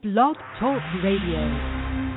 Blog Talk Radio.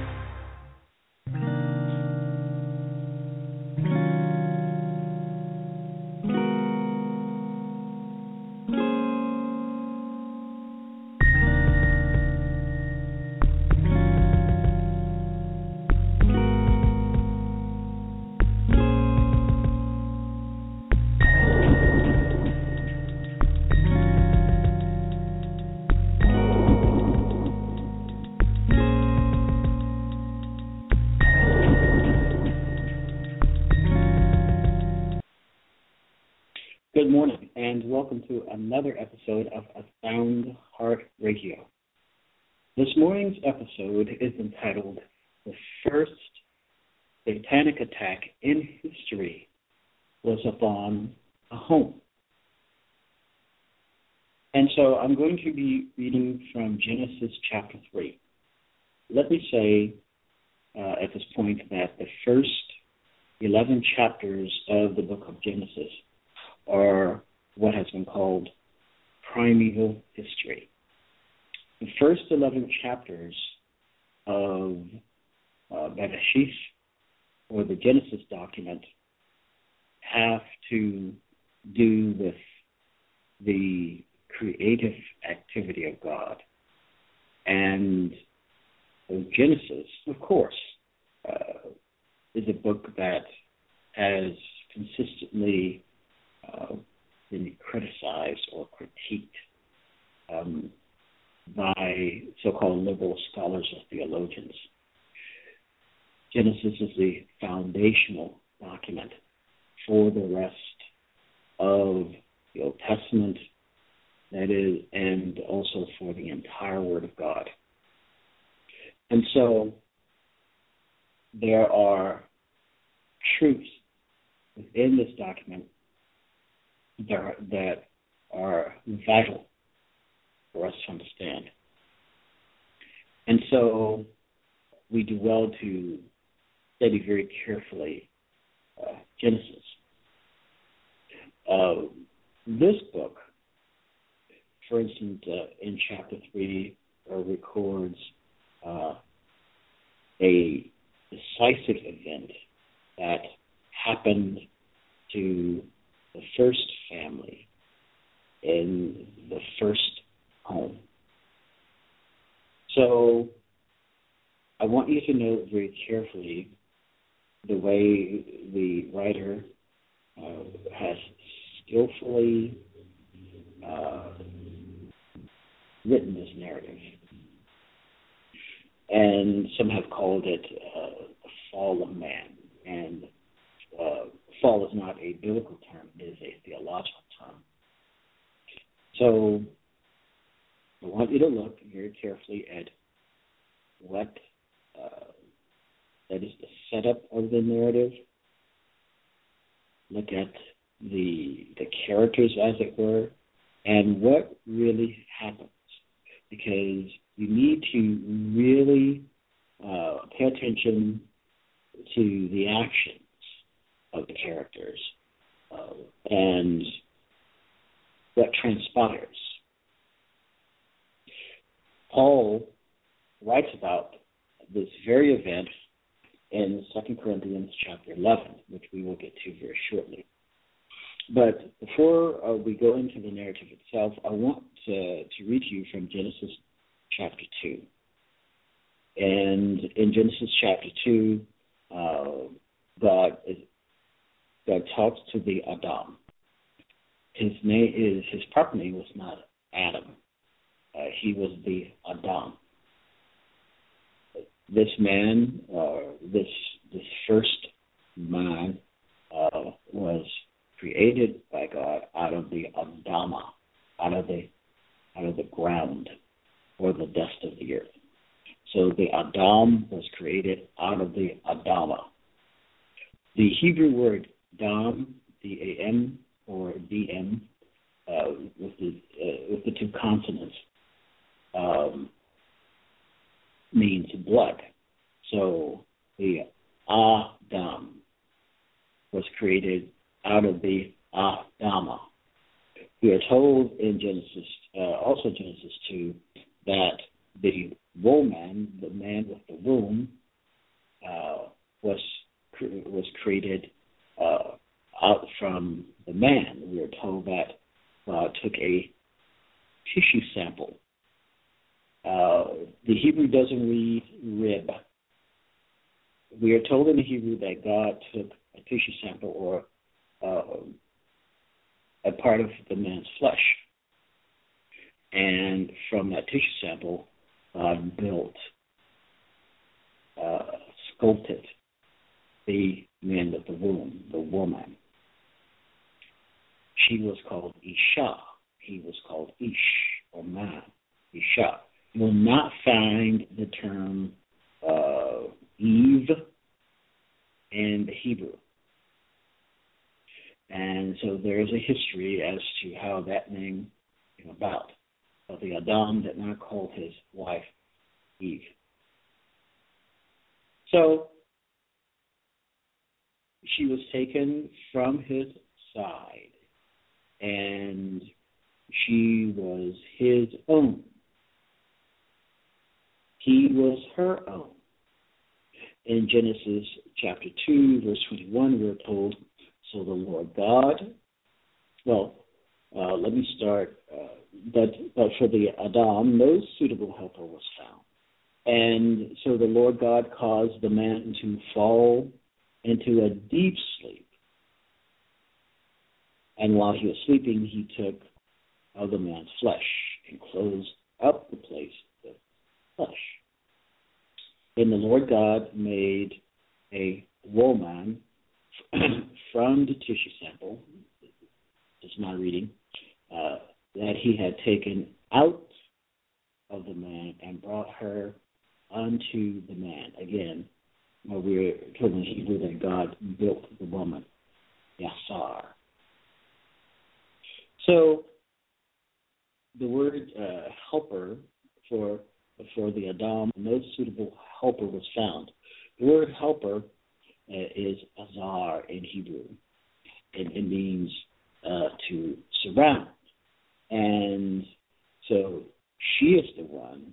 Good morning, and welcome to another episode of A Sound Heart Radio. This morning's episode is entitled The First Satanic Attack in History Was Upon a Home. And so I'm going to be reading from Genesis chapter 3. Let me say at this point that the first 11 chapters of the book of Genesis are what has been called primeval history. The first 11 chapters of Bereshith, or the Genesis document, have to do with the creative activity of God. And Genesis, of course, is a book that has consistently been criticized or critiqued by so-called liberal scholars or theologians. Genesis is the foundational document for the rest of the Old Testament, that is, and also for the entire Word of God. And so there are truths within this document that are vital for us to understand. And so we do well to study very carefully Genesis. This book, for instance, in chapter 3, records a decisive event that happened to the first family in the first home. So I want you to note very carefully the way the writer has skillfully written this narrative. And some have called it the fall of man. And fall is not a biblical term, it is a theological term. So I want you to look very carefully at what that is the setup of the narrative. Look at the characters, as it were, and what really happens. Because you need to really pay attention to the actions of the characters and what transpires. Paul writes about this very event in 2 Corinthians chapter 11, which we will get to very shortly. But before we go into the narrative itself, I want to read to you from Genesis chapter 2. And in Genesis chapter 2, God talks to the Adam. His proper name was not Adam. He was the Adam. This man, this first man, was created by God out of the Adama, out of the ground or the dust of the earth. So the Adam was created out of the Adama. The Hebrew word Dam, D-A-M, or D-M, with the two consonants, means blood. So the Adam was created out of the Adama. We are told in Genesis 2, that the woman, the man with the womb, was created out from the man. We are told that God took a tissue sample. The Hebrew doesn't read rib. We are told in the Hebrew that God took a tissue sample or a part of the man's flesh. And from that tissue sample, God built, sculpted the man with the womb, the woman. She was called Isha. He was called Ish, or man, Isha. You will not find the term Eve in the Hebrew. And so there is a history as to how that name came about. But the Adam did not call his wife Eve. So she was taken from his side, and she was his own. He was her own. In Genesis chapter 2, verse 21, we're told, so the Lord God, let me start, but for the Adam, no suitable helper was found. And so the Lord God caused the man to fall into a deep sleep. And while he was sleeping, he took of the man's flesh and closed up the place with flesh. Then the Lord God made a woman from the tissue sample, it's my reading, that he had taken out of the man and brought her unto the man. Again, we're told in Hebrew that God built the woman, Yasar. So the word helper for the Adam, no suitable helper was found. The word helper is azar in Hebrew. It means to surround. And so she is the one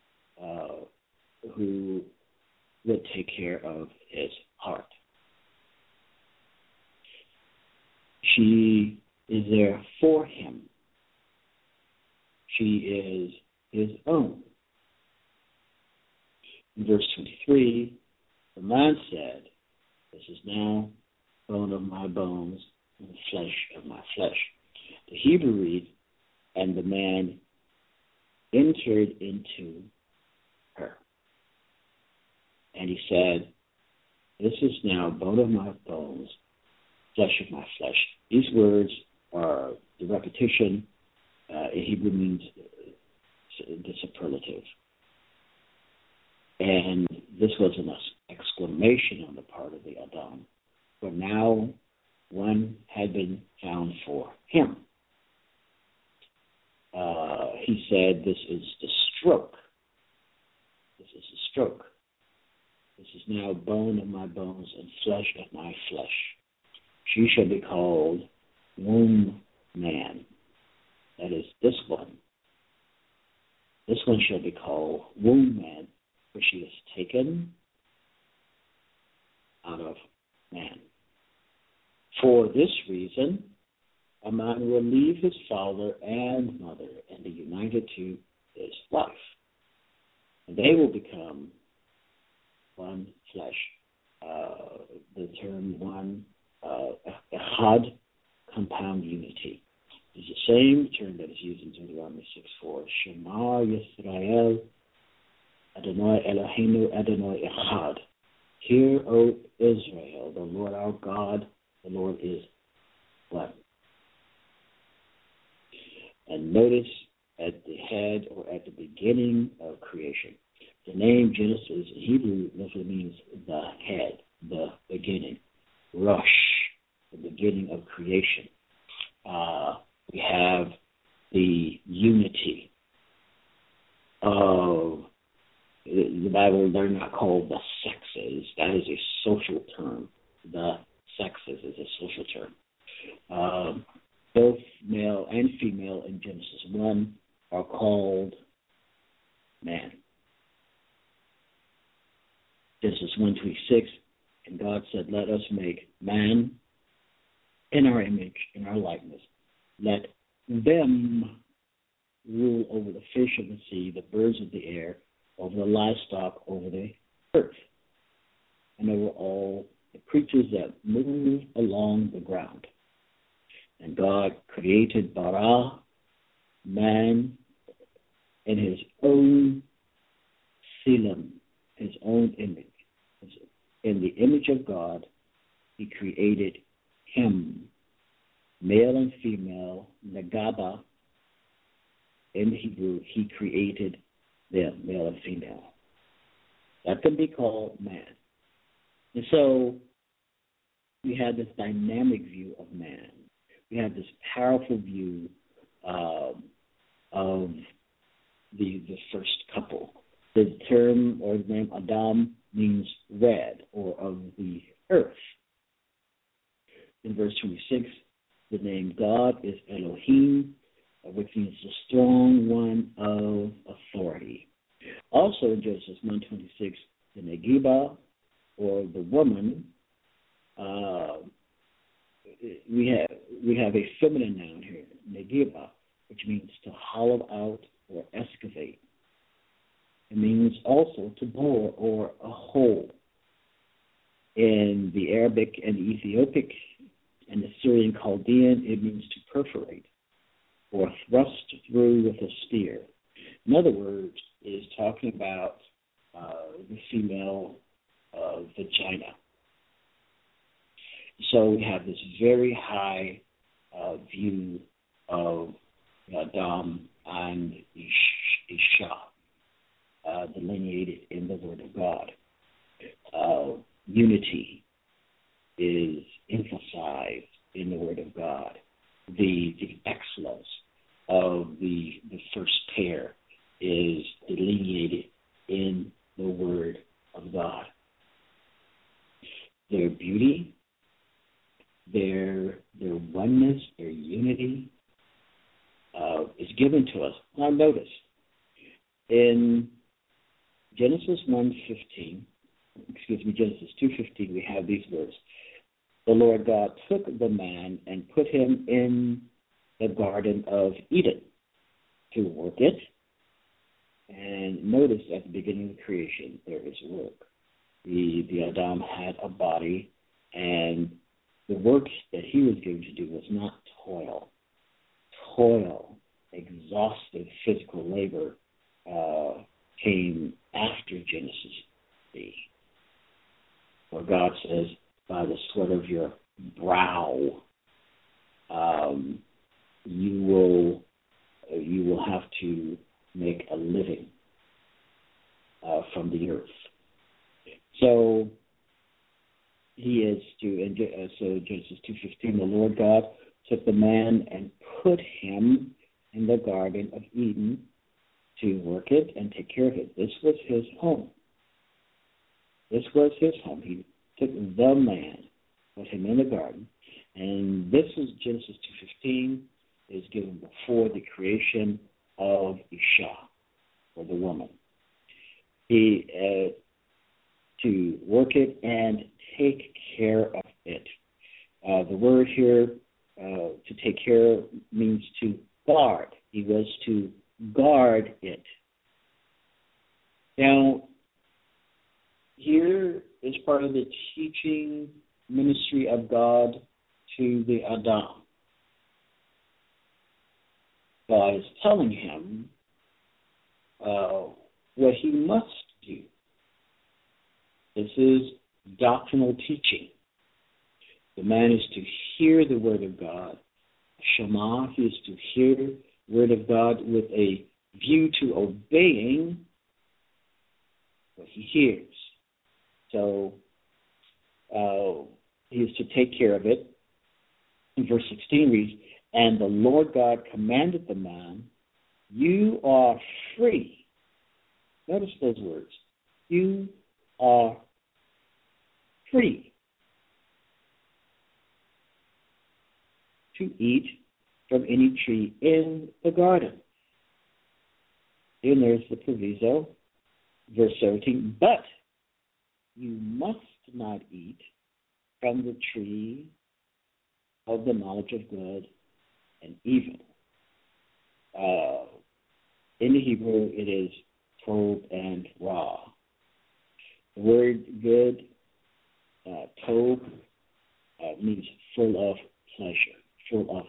who would take care of his heart. She is there for him. She is his own. In verse 23, the man said, this is now bone of my bones and flesh of my flesh. The Hebrew reads, and the man entered into her. And he said, this is now bone of my bones, flesh of my flesh. These words are the repetition. In Hebrew means the superlative. And this was an exclamation on the part of the Adam, for now one had been found for him. He said, this is the stroke. This is the stroke. This is now bone of my bones and flesh of my flesh. She shall be called womb man. That is this one. This one shall be called womb man, for she is taken out of man. For this reason, a man will leave his father and mother and be united to his wife. And they will become one flesh. The term one, echad, compound unity, is the same term that is used in Deuteronomy 6:4. Shema Yisrael, Adonai Eloheinu, Adonai echad. Hear, O Israel, the Lord our God, the Lord is one. And notice at the head or at the beginning of creation, the name Genesis in Hebrew literally means the head, the beginning. Rosh, the beginning of creation. We have the unity of the Bible. They're not called the sexes. That is a social term. The sexes is a social term. Both male and female in Genesis 1 are called man. 1:26, and God said, let us make man in our image, in our likeness. Let them rule over the fish of the sea, the birds of the air, over the livestock, over the earth, and over all the creatures that move along the ground. And God created bara, man, in his own tselem, his own image. In the image of God, he created him, male and female, nagaba. In Hebrew, he created them, male and female. That can be called man. And so we had this dynamic view of man. We had this powerful view of the first couple. The term or the name Adam means red, or of the earth. In verse 26, the name God is Elohim, which means the strong one of authority. Also in Genesis 1:26, the Negiba, or the woman, we have a feminine noun here, Negiba, which means to hollow out or excavate. It means also to bore or a hole. In the Arabic and the Ethiopic and the Syrian Chaldean, it means to perforate or thrust through with a spear. In other words, it is talking about the female vagina. So we have this very high view of Adam and Isha, delineated in the Word of God. Unity is emphasized in the Word of God. The excellence of the first pair is delineated in the Word of God. Their beauty, their oneness, their unity is given to us. Now notice, in Genesis 2:15, we have these words. The Lord God took the man and put him in the Garden of Eden to work it. And notice at the beginning of creation, there is work. The Adam had a body, and the work that he was given to do was not toil. Exhaustive physical labor came after Genesis 3. Where God says, by the sweat of your brow, you will have to make a living from the earth. So he is to. So Genesis 2:15, the Lord God took the man and put him in the Garden of Eden to work it and take care of it. This was his home. He took the man, put him in the garden, and this is Genesis 2:15, is given before the creation of Isha, or the woman. To work it and take care of it. The word here, to take care, means to guard. He was to guard it. Now, here is part of the teaching ministry of God to the Adam. God is telling him what he must do. This is doctrinal teaching. The man is to hear the word of God. Shema, he is to hear the word of God with a view to obeying what he hears. So he is to take care of it. And verse 16 reads, and the Lord God commanded the man, you are free. Notice those words. You are free to eat from any tree in the garden. And there's the proviso, verse 17, but you must not eat from the tree of the knowledge of good and evil. In the Hebrew, it is tov and ra. The word good, tov, means full of pleasure.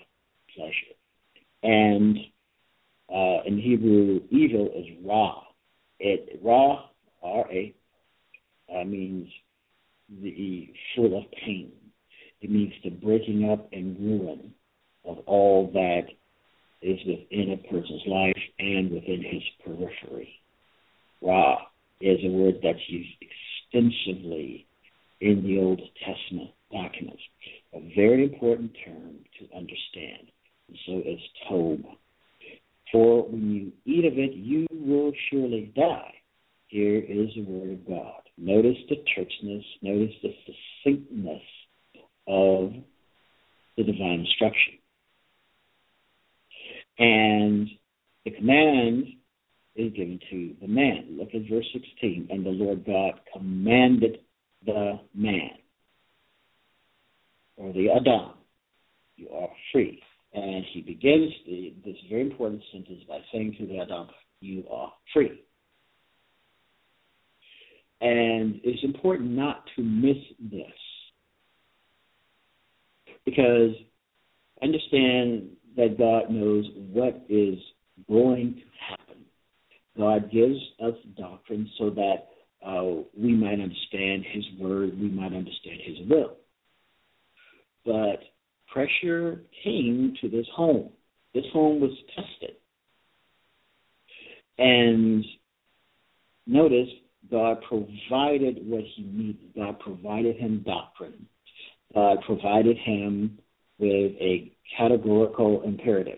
And in Hebrew, evil is ra. Ra, R-A, means the full of pain. It means the breaking up and ruin of all that is within a person's life and within his periphery. Ra is a word that's used extensively in the Old Testament documents. A very important term to understand. And so is tov. For when you eat of it, you will surely die. Here is the word of God. Notice the terseness, notice the succinctness of the divine instruction. And the command is given to the man. Look at verse 16. And the Lord God commanded the man, or the Adam, you are free. And he begins this very important sentence by saying to the Adam, you are free. And it's important not to miss this, because understand that God knows what is going to happen. God gives us doctrine so that we might understand his word, we might understand his will. But pressure came to this home. This home was tested. And notice, God provided what he needed. God provided him doctrine. God provided him with a categorical imperative.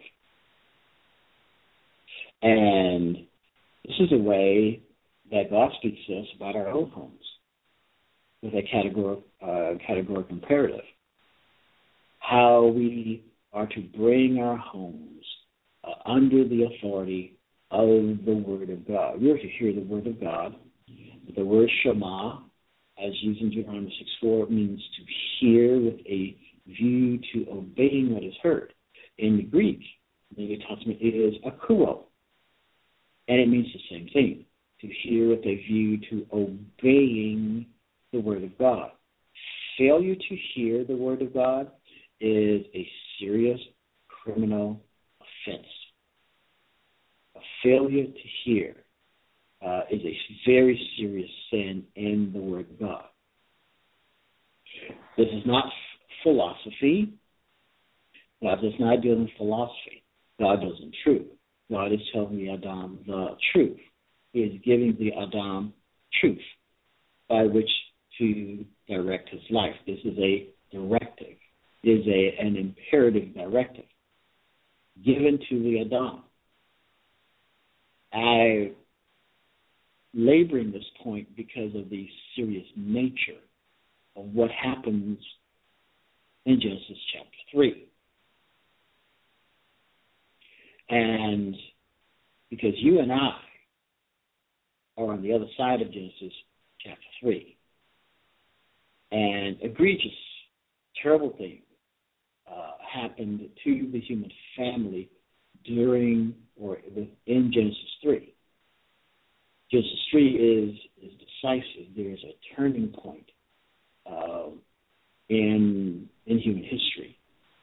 And this is a way that God speaks to us about our own homes, with a categorical imperative. How we are to bring our homes under the authority of the Word of God. We are to hear the Word of God. The word Shema, as used in Deuteronomy 6:4, means to hear with a view to obeying what is heard. In the Greek, the New Testament, it is akuo, and it means the same thing, to hear with a view to obeying the Word of God. Failure to hear the Word of God is a serious criminal offense. A failure to hear is a very serious sin in the Word of God. This is not philosophy. God does not deal in philosophy. God deals in truth. God is telling the Adam the truth. He is giving the Adam truth by which to direct his life. This is a directive. It is an imperative directive given to the Adam. I laboring this point because of the serious nature of what happens in Genesis chapter 3. And because you and I are on the other side of Genesis chapter 3. And egregious, terrible things happened to the human family during or within Genesis 3. Genesis 3 is decisive. There is a turning point in human history.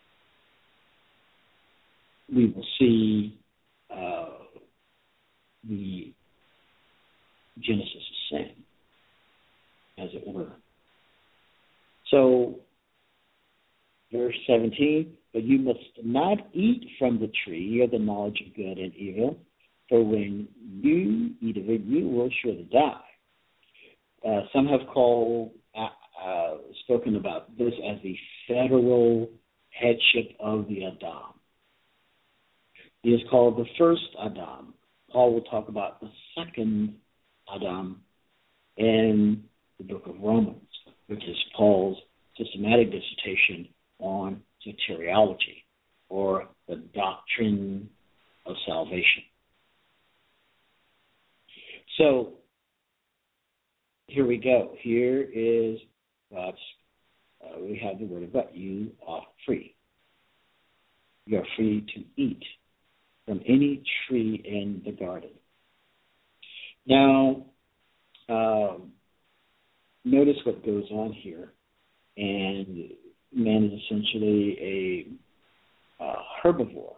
We will see the Genesis of sin, as it were. So, verse 17, but you must not eat from the tree of the knowledge of good and evil, for when you eat of it, you will surely die. Some have spoken about this as the federal headship of the Adam. He is called the first Adam. Paul will talk about the second Adam in the book of Romans, which is Paul's systematic dissertation on soteriology, or the doctrine of salvation. So, here we go. Here is God's, we have the word of God. You are free. You are free to eat from any tree in the garden. Now, notice what goes on here. And man is essentially a herbivore.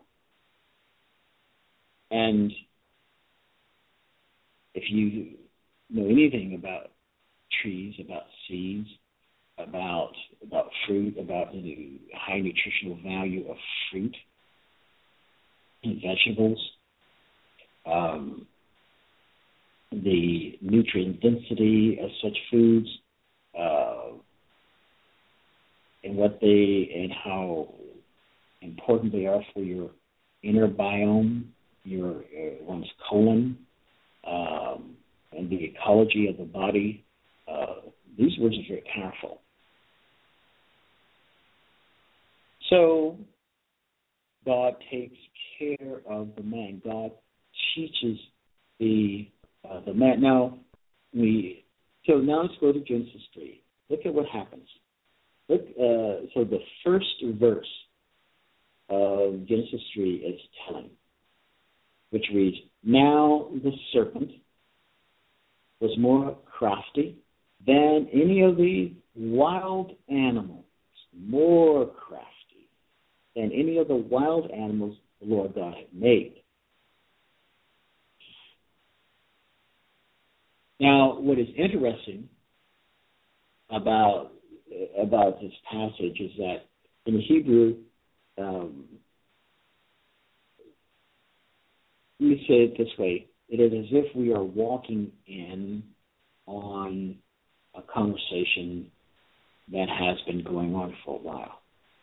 And if you know anything about trees, about seeds, about fruit, about the high nutritional value of fruit and vegetables, the nutrient density of such foods, and how important they are for your inner biome, your one's colon, and the ecology of the body. These words are very powerful. So God takes care of the man. God teaches the man. Now let's go to Genesis 3. Look at what happens. So the first verse of Genesis 3 is telling, which reads, "Now the serpent was more crafty than any of the wild animals, more crafty than any of the wild animals the Lord God had made." Now, what is interesting about this passage is that in Hebrew, let me say it this way: it is as if we are walking in on a conversation that has been going on for a while.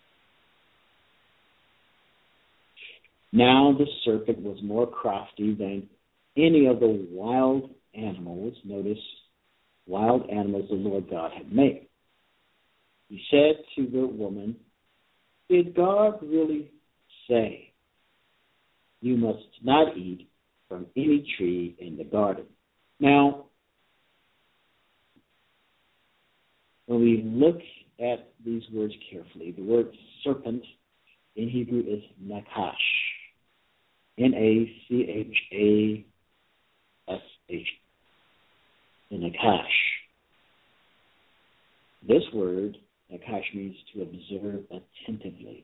Now the serpent was more crafty than any of the wild animals. Notice, wild animals the Lord God had made. He said to the woman, "Did God really say, 'You must not eat from any tree in the garden'?" Now, when we look at these words carefully, the word serpent in Hebrew is nakash. Nachash. The nakash. This word, nakash, means to observe attentively.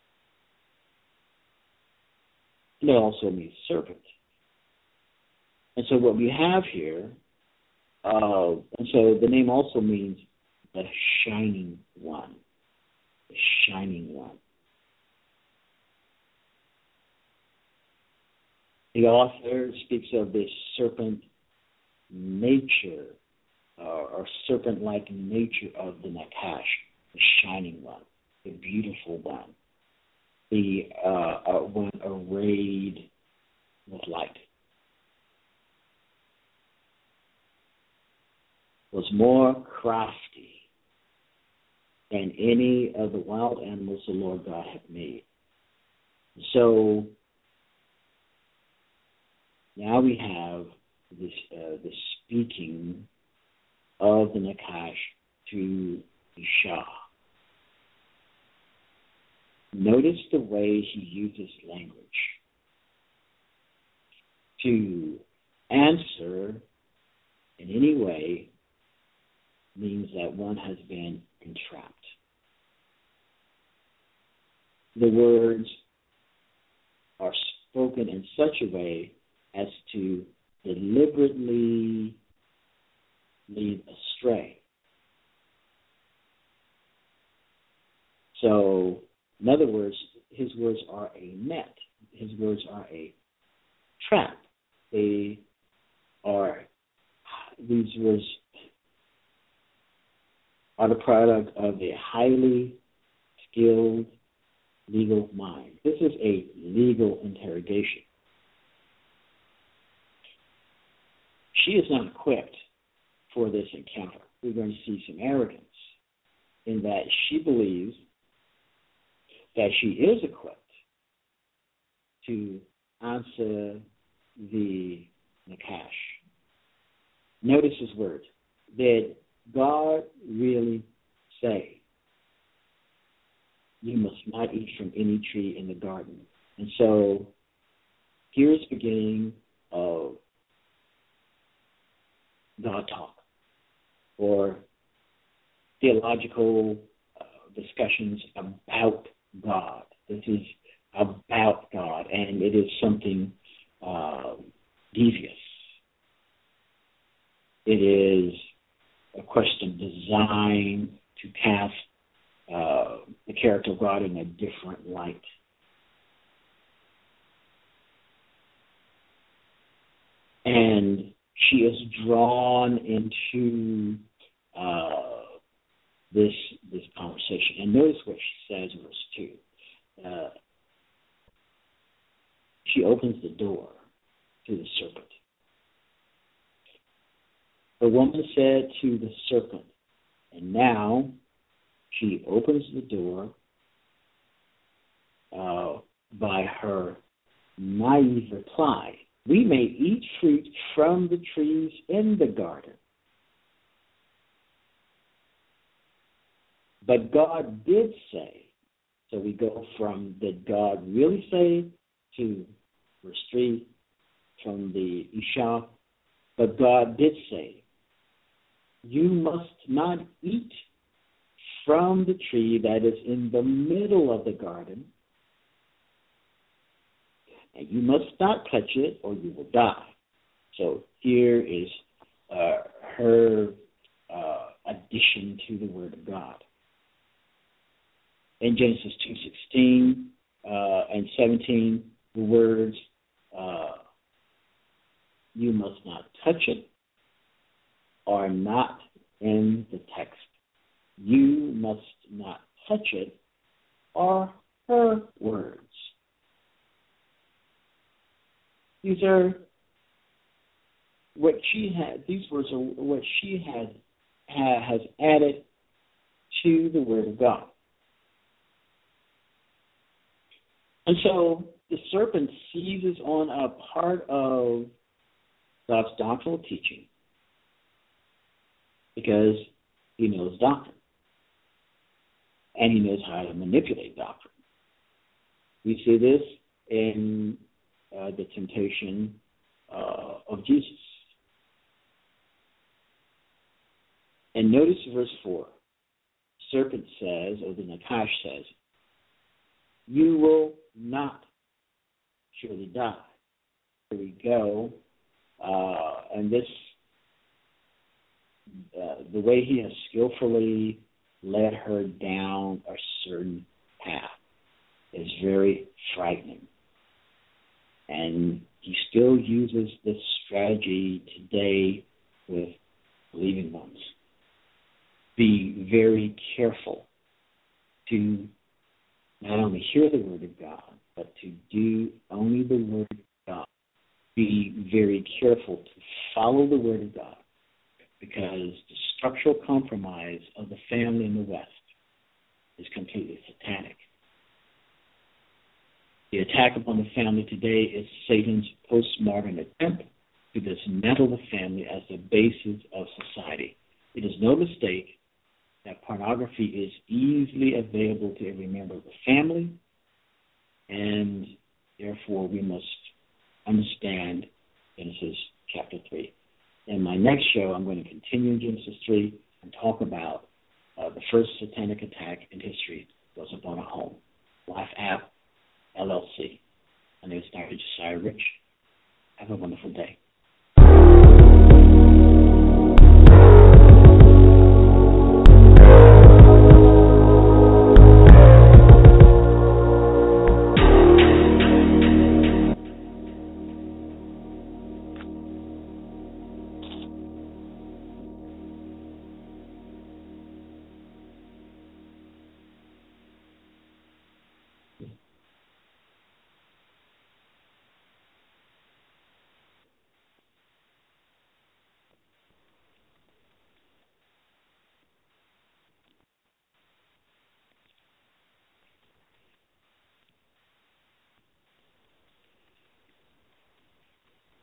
And it also means serpent. And so what we have here, and so the name also means the shining one. The shining one. The author speaks of this serpent nature, or serpent-like nature of the nakash, the shining one, the beautiful one, the one arrayed with light. Was more crafty than any of the wild animals the Lord God had made. So now we have the speaking of the nakash to Isha. Notice the way he uses language. To answer in any way means that one has been entrapped. The words are spoken in such a way as to deliberately lead astray. So, in other words, his words are a net. His words are a trap. These words are the product of a highly skilled legal mind. This is a legal interrogation. She is not equipped for this encounter. We're going to see some arrogance in that she believes that she is equipped to answer the nakash. Notice his words. did God really say, you must not eat from any tree in the garden? And so here's the beginning of God talk, or theological discussions about God. This is about God, and it is something devious. It is a question designed to cast the character of God in a different light. And she is drawn into this conversation. And notice what she says in verse 2. She opens the door to the serpent. The woman said to the serpent, and now she opens the door by her naive reply. We may eat fruit from the trees in the garden. But God did say, so we go from did God really say to verse 3 from the Isha, but God did say, you must not eat from the tree that is in the middle of the garden, and you must not touch it or you will die. So here is her addition to the Word of God. In Genesis 2:16 and 17, the words, you must not touch it, are not in the text. You must not touch it are her words. These are what she had. These words are what she has added to the Word of God. And so the serpent seizes on a part of God's doctrinal teaching because he knows doctrine and he knows how to manipulate doctrine. We see this in the temptation of Jesus. And notice verse 4. Serpent says, or the Nakash says, you will not surely die. Here we go. And this, the way he has skillfully led her down a certain path is very frightening. And he still uses this strategy today with believing ones. Be very careful to not only hear the Word of God, but to do only the Word of God. Be very careful to follow the Word of God, because the structural compromise of the family in the West is completely satanic. The attack upon the family today is Satan's postmodern attempt to dismantle the family as the basis of society. It is no mistake that pornography is easily available to every member of the family, and therefore we must understand Genesis chapter 3. In my next show, I'm going to continue in Genesis 3 and talk about the first satanic attack in history was upon a home. Life App, LLC. My name is Dr. Josiah Rich. Have a wonderful day.